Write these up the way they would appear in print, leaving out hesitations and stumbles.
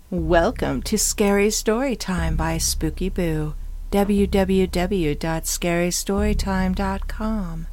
Welcome to Scary Storytime by Spooky Boo. www.scarystorytime.com.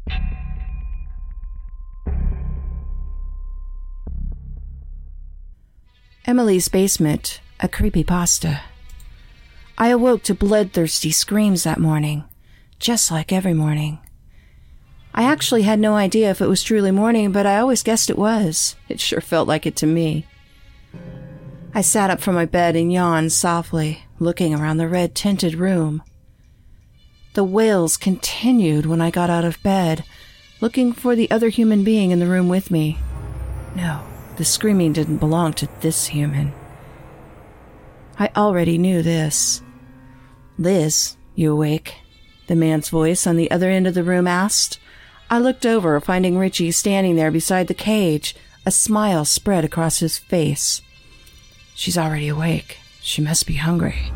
Emily's Basement, a creepypasta. I awoke to bloodthirsty screams that morning, just like every morning. I actually had no idea if it was truly morning, but I always guessed it was. It sure felt like it to me. I sat up from my bed and yawned softly, looking around the red-tinted room. The wails continued when I got out of bed, looking for the other human being in the room with me. No, the screaming didn't belong to this human. I already knew this. "Liz, you awake?" the man's voice on the other end of the room asked. I looked over, finding Richie standing there beside the cage, a smile spread across his face. She's already awake. She must be hungry.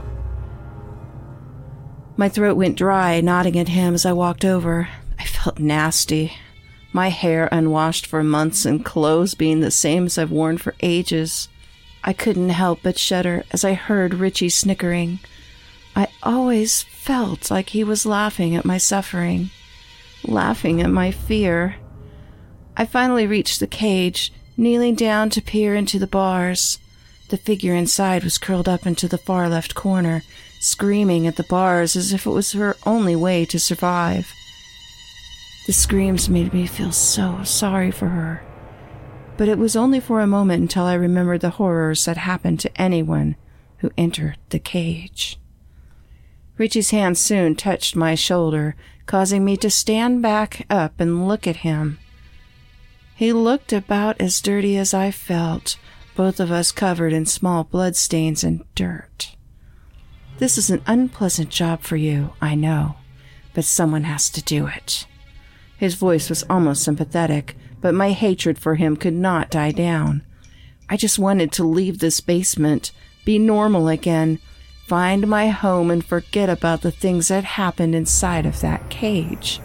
My throat went dry, nodding at him as I walked over. I felt nasty. My hair unwashed for months and clothes being the same as I've worn for ages. I couldn't help but shudder as I heard Richie snickering. I always felt like he was laughing at my suffering, laughing at my fear. I finally reached the cage, kneeling down to peer into the bars. The figure inside was curled up into the far left corner, screaming at the bars as if it was her only way to survive. The screams made me feel so sorry for her. But it was only for a moment until I remembered the horrors that happened to anyone who entered the cage. Richie's hand soon touched my shoulder, causing me to stand back up and look at him. He looked about as dirty as I felt, both of us covered in small bloodstains and dirt. "This is an unpleasant job for you, I know, but someone has to do it." His voice was almost sympathetic, but my hatred for him could not die down. I just wanted to leave this basement, be normal again, find my home and forget about the things that happened inside of that cage.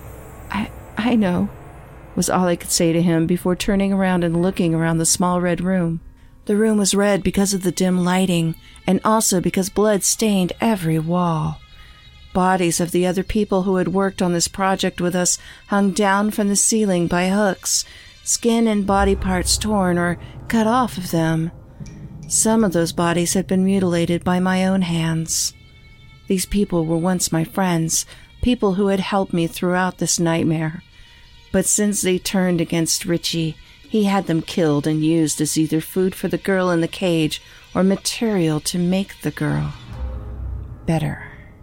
I know, was all I could say to him before turning around and looking around the small red room. The room was red because of the dim lighting, and also because blood stained every wall. Bodies of the other people who had worked on this project with us hung down from the ceiling by hooks, skin and body parts torn or cut off of them. Some of those bodies had been mutilated by my own hands. These people were once my friends, people who had helped me throughout this nightmare. But since they turned against Richie, he had them killed and used as either food for the girl in the cage or material to make the girl better.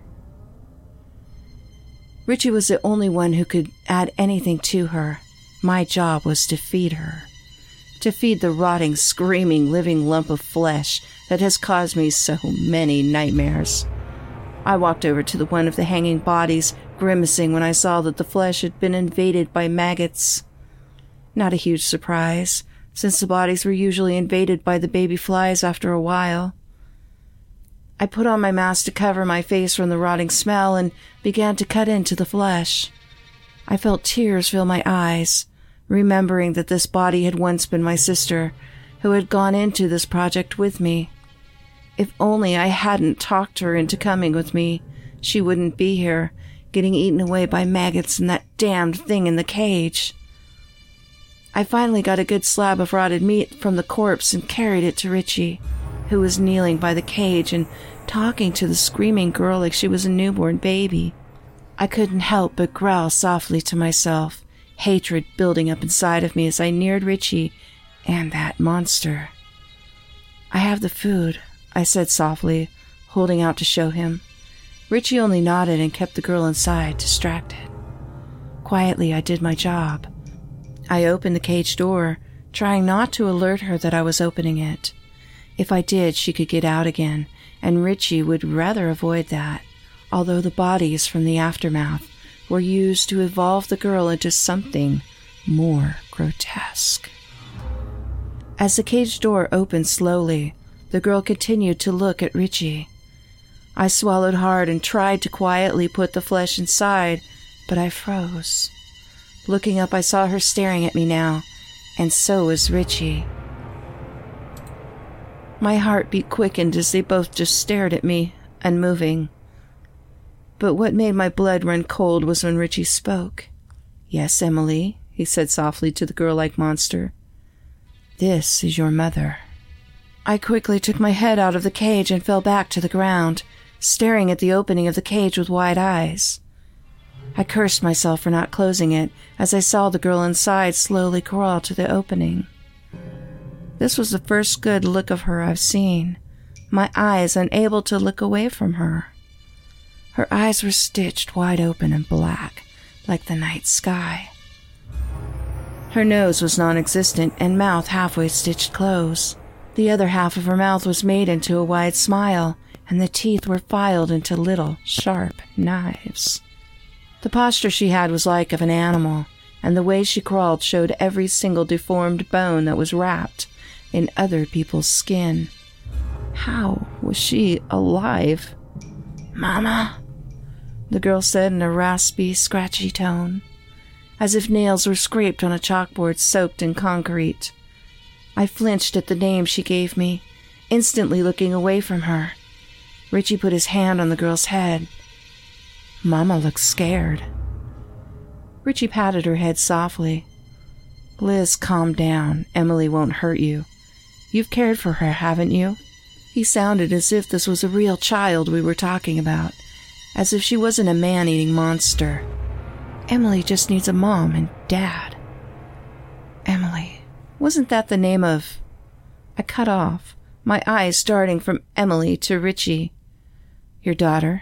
Richie was the only one who could add anything to her. My job was to feed her. To feed the rotting, screaming, living lump of flesh that has caused me so many nightmares. I walked over to the one of the hanging bodies, grimacing when I saw that the flesh had been invaded by maggots. Not a huge surprise, since the bodies were usually invaded by the baby flies after a while. I put on my mask to cover my face from the rotting smell and began to cut into the flesh. I felt tears fill my eyes, remembering that this body had once been my sister, who had gone into this project with me. If only I hadn't talked her into coming with me, she wouldn't be here, getting eaten away by maggots and that damned thing in the cage. I finally got a good slab of rotted meat from the corpse and carried it to Richie, who was kneeling by the cage and talking to the screaming girl like she was a newborn baby. I couldn't help but growl softly to myself, hatred building up inside of me as I neared Richie and that monster. "I have the food," I said softly, holding out to show him. Richie only nodded and kept the girl inside, distracted. Quietly, I did my job. I opened the cage door, trying not to alert her that I was opening it. If I did, she could get out again, and Richie would rather avoid that, although the bodies from the aftermath were used to evolve the girl into something more grotesque. As the cage door opened slowly, the girl continued to look at Richie. I swallowed hard and tried to quietly put the flesh inside, but I froze. Looking up, I saw her staring at me now, and so was Richie. My heartbeat quickened as they both just stared at me, unmoving. But what made my blood run cold was when Richie spoke. "Yes, Emily," he said softly to the girl-like monster. "This is your mother." I quickly took my head out of the cage and fell back to the ground, staring at the opening of the cage with wide eyes. I cursed myself for not closing it as I saw the girl inside slowly crawl to the opening. This was the first good look of her I've seen, my eyes unable to look away from her. Her eyes were stitched wide open and black, like the night sky. Her nose was non-existent and mouth halfway stitched closed. The other half of her mouth was made into a wide smile, and the teeth were filed into little, sharp knives. The posture she had was like of an animal, and the way she crawled showed every single deformed bone that was wrapped in other people's skin. How was she alive? "Mama," the girl said in a raspy, scratchy tone, as if nails were scraped on a chalkboard soaked in concrete. I flinched at the name she gave me, instantly looking away from her. Richie put his hand on the girl's head. "Mama looks scared." Richie patted her head softly. "Liz, calm down. Emily won't hurt you. You've cared for her, haven't you?" He sounded as if this was a real child we were talking about, as if she wasn't a man-eating monster. "Emily just needs a mom and dad." Emily. Wasn't that the name of... I cut off, my eyes darting from Emily to Richie. "Your daughter?"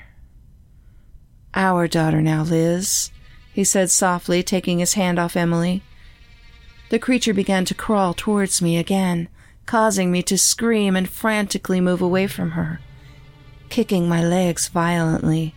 "Our daughter now, Liz," he said softly, taking his hand off Emily. The creature began to crawl towards me again, causing me to scream and frantically move away from her, kicking my legs violently.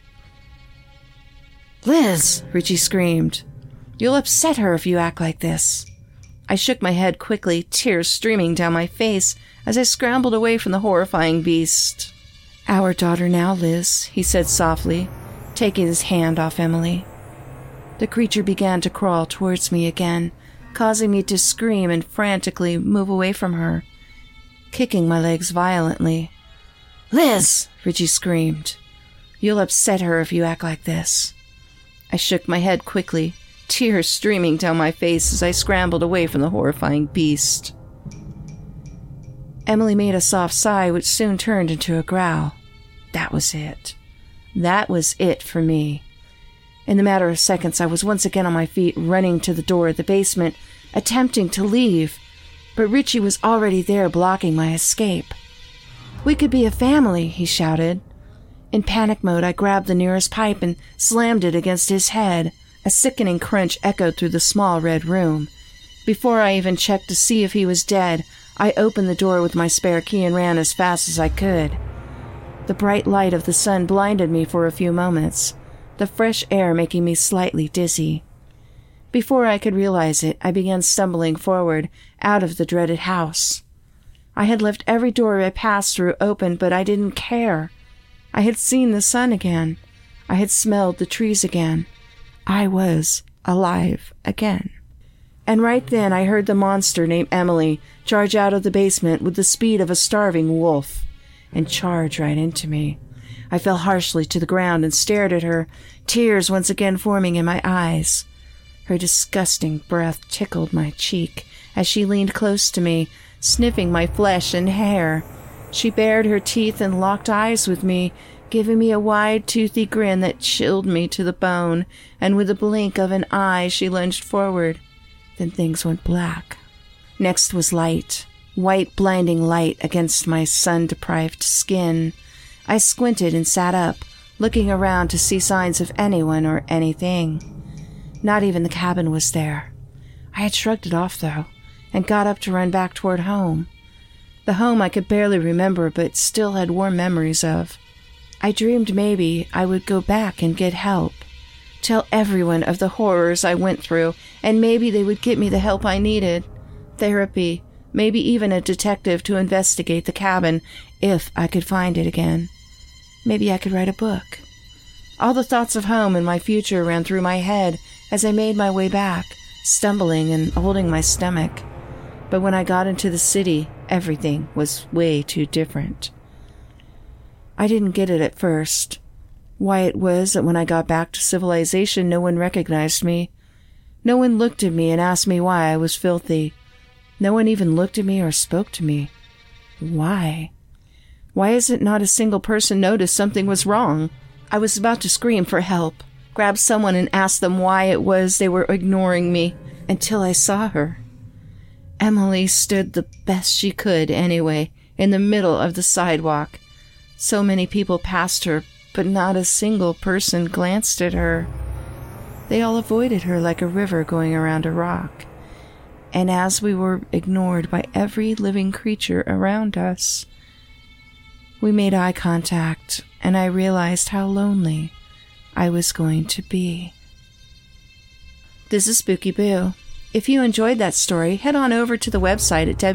"Liz!" Richie screamed. "You'll upset her if you act like this." I shook my head quickly, tears streaming down my face as I scrambled away from the horrifying beast. "Our daughter now, Liz," he said softly, taking his hand off Emily. The creature began to crawl towards me again, causing me to scream and frantically move away from her, kicking my legs violently. "Liz!" Richie screamed. "You'll upset her if you act like this." I shook my head quickly, tears streaming down my face as I scrambled away from the horrifying beast. Emily made a soft sigh which soon turned into a growl. That was it. That was it for me. In the matter of seconds, I was once again on my feet, running to the door of the basement, attempting to leave, but Richie was already there blocking my escape. "We could be a family," he shouted. In panic mode, I grabbed the nearest pipe and slammed it against his head. A sickening crunch echoed through the small red room. Before I even checked to see if he was dead, I opened the door with my spare key and ran as fast as I could. The bright light of the sun blinded me for a few moments, the fresh air making me slightly dizzy. Before I could realize it, I began stumbling forward, out of the dreaded house. I had left every door I passed through open, but I didn't care. I had seen the sun again. I had smelled the trees again. I was alive again. And right then I heard the monster named Emily charge out of the basement with the speed of a starving wolf and charge right into me. I fell harshly to the ground and stared at her, tears once again forming in my eyes. Her disgusting breath tickled my cheek as she leaned close to me, sniffing my flesh and hair. She bared her teeth and locked eyes with me, giving me a wide, toothy grin that chilled me to the bone, and with a blink of an eye she lunged forward. Then things went black. Next was light, white blinding light against my sun-deprived skin. I squinted and sat up, looking around to see signs of anyone or anything. Not even the cabin was there. I had shrugged it off, though, and got up to run back toward home. The home I could barely remember but still had warm memories of. I dreamed maybe I would go back and get help, tell everyone of the horrors I went through, and maybe they would get me the help I needed. Therapy, maybe even a detective to investigate the cabin if I could find it again. Maybe I could write a book. All the thoughts of home and my future ran through my head as I made my way back, stumbling and holding my stomach. But when I got into the city, Everything was way too different. I didn't get it at first. Why it was that when I got back to civilization, no one recognized me. No one looked at me and asked me why I was filthy. No one even looked at me or spoke to me. Why? Why is it not a single person noticed something was wrong? I was about to scream for help, grab someone and ask them why it was they were ignoring me, until I saw her. Emily stood the best she could anyway, in the middle of the sidewalk. So many people passed her, but not a single person glanced at her. They all avoided her like a river going around a rock. And as we were ignored by every living creature around us, we made eye contact, and I realized how lonely I was going to be. This is Spooky Boo. If you enjoyed that story, head on over to the website at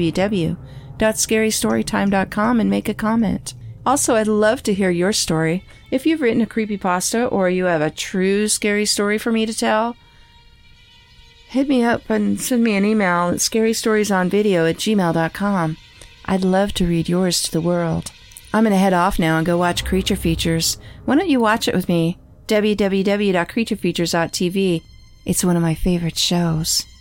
www.scarystorytime.com and make a comment. Also, I'd love to hear your story. If you've written a creepypasta or you have a true scary story for me to tell, hit me up and send me an email at scarystoriesonvideo@gmail.com. I'd love to read yours to the world. I'm going to head off now and go watch Creature Features. Why don't you watch it with me? www.creaturefeatures.tv. It's one of my favorite shows.